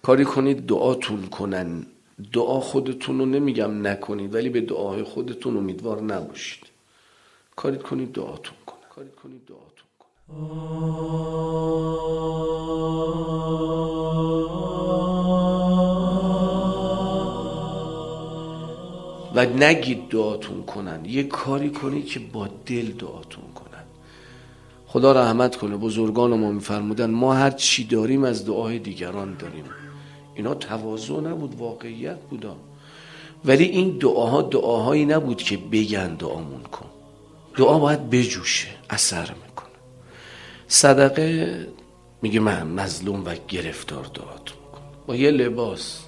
کاری کنید دعاتون کنن. دعا خودتون رو نمیگم نکنید، ولی به دعاهای خودتون امیدوار نباشید. کاری کنید دعاتون کنن. و نگید دعاتون کنن، یه کاری کنید که با دل دعاتون کنن. خدا رحمت کنه، بزرگان ما میفرمودن ما هر چی داریم از دعای دیگران داریم. اینا تواضع نبود، واقعیت بودا. ولی این دعاها دعاهایی نبود که بگن دعامون کن. دعا باید بجوشه، اثر میکنه. صدقه میگه من مظلوم و گرفتار دعاتون کن. با یه لباس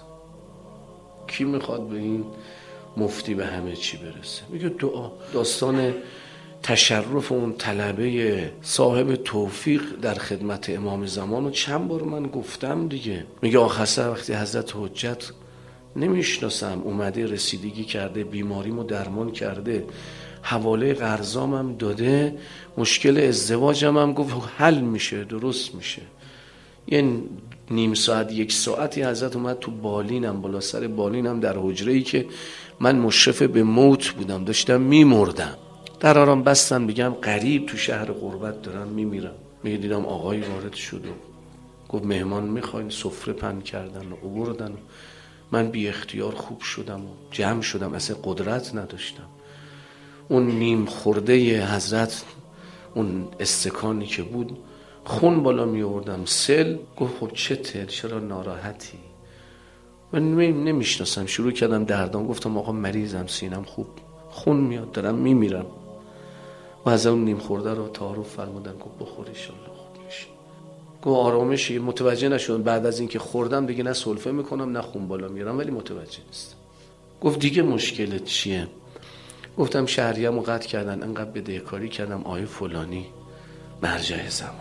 کی میخواد به این مفتی به همه چی برسه؟ میگه دعا. داستان تشرف اون طلبه صاحب توفیق در خدمت امام زمان رو چند بار من گفتم دیگه. میگه آخر وقتی حضرت حجت نمیشناسم، اومده رسیدگی کرده، بیماریمو درمان کرده، حواله قرضام هم داده، مشکل ازدواجم هم گفت حل میشه، درست میشه. یه نیم ساعت یک ساعتی حضرت اومد تو بالینم، بالا سر بالینم در حجره‌ای که من مشرف به موت بودم، داشتم میمردم. در آرام بستن، بگم غریب تو شهر غربت دارم میمیرم. میگه دیدم آقایی وارد شد و گفت مهمان میخواین؟ سفره پهن کردن و آوردن. من بی اختیار خوب شدم و جمع شدم، اصلا قدرت نداشتم. اون نیم خورده حضرت، اون استکانی که بود، خون بالا می آوردم. سل گفت خب چته؟ چرا ناراحتی؟ من نمیشناسم. شروع کردم دردام، گفتم آقا مریضم، سینم خوب خون میاد، دارم میمیرم. و از اون نیم خورده رو تعارف فرمودن، گفت بخور ان شاء الله خوب میشی. گفت آرامشی. متوجه نشدم بعد از اینکه خوردم دیگه نه سلفه میکنم نه خون بالا میارم، ولی متوجه نیست. گفت دیگه مشکلت چیه؟ گفتم شهریه‌مو قطع کردن، انقدر بدهکاری کردم، آیه فلانی مرجع زمان.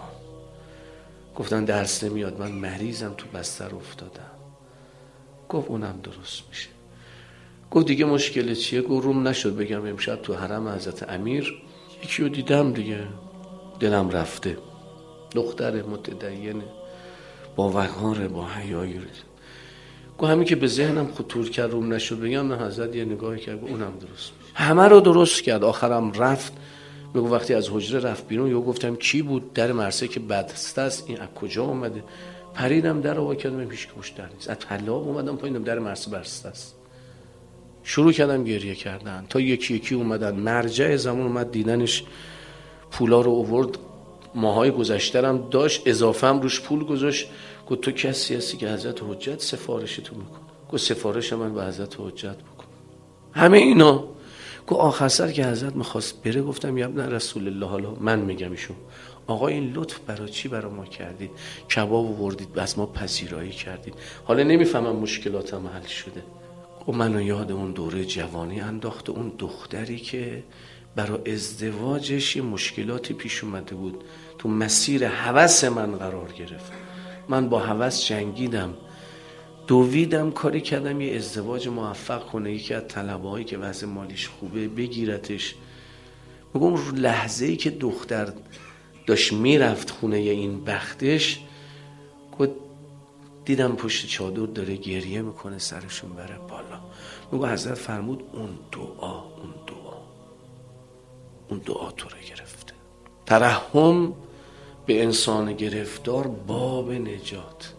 گفتن درس نمیاد، من مریضم، تو بستر افتادم. گفت اونم درست میشه. گفت دیگه مشکل چیه؟ گفت روم نشد بگم امشب تو حرم حضرت امیر یکی رو دیدم دیگه، دلم رفته. دختر متدینه، با وقاره، با حیایی. گفت همین که به ذهنم خطور کرد روم نشد بگم، نه حضرت یه نگاهی کرد، اونم درست میشه. همه رو درست کرد. آخرم رفت. میگه وقتی از حجره رفت بیرون، یهو گفتم کی بود؟ در مرسه که بسته است، این از کجا اومده؟ پریدم در رو وا کردم، هیچ کس در نیست. از طلاق اومدم پایینم، در مرسه بسته است. شروع کردم گریه کردن تا یکی یکی اومدن. مرجع زمان اومد دیدنش، پولا رو آورد، ماهای گذشترم داشت، اضافه هم روش پول گذاشت. گفت تو کسی هستی که حضرت حجت سفارش تو میکنه؟ گفت سفارش من به حضرت حجت بکن. همه اینا. گفت آخر سر که حضرت میخواست بره، گفتم یا ابن رسول الله، حالا من میگم ایشون آقا این لطف برای چی برای ما کردید؟ کباب آوردید، از ما پذیرایی کردید، حالا نمیفهمم مشکلاتم حل شده. و منو یاد اون دوره جوانی انداخت. اون دختری که برای ازدواجش یه مشکلاتی پیش اومده بود، تو مسیر هوس من قرار گرفت. من با هوس جنگیدم، دویدم، کاری کردم یه ازدواج موفق کنه. یکی از طلبه‌هایی که وضع مالیش خوبه بگیرتش. میگم لحظه‌ای که دختر داشت میرفت خونه این بختش، گفت دیدم پشت چادر داره گریه میکنه، سرشون بره بالا. میگو حضرت فرمود اون دعا تو رو گرفته. ترحم به انسان گرفتار باب نجات.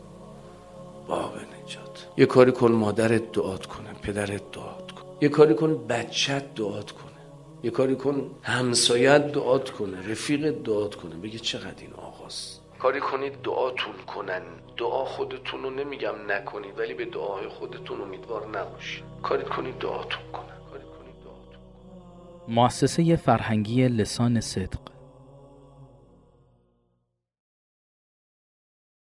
یه کاری کن مادرت دعات کنه، پدرت دعات کنه، یه کاری کن بچت دعات کنه، یه کاری کن همسایت دعات کنه، رفیقت دعات کنه. بگه چقدر این آغاز. کاری کنید دعاتون کنن. دعا خودتون رو نمیگم نکنید، ولی به دعاهای خودتون امیدوار نباشید. کاری کنید دعاتون کنن. مؤسسه فرهنگی لسان صدق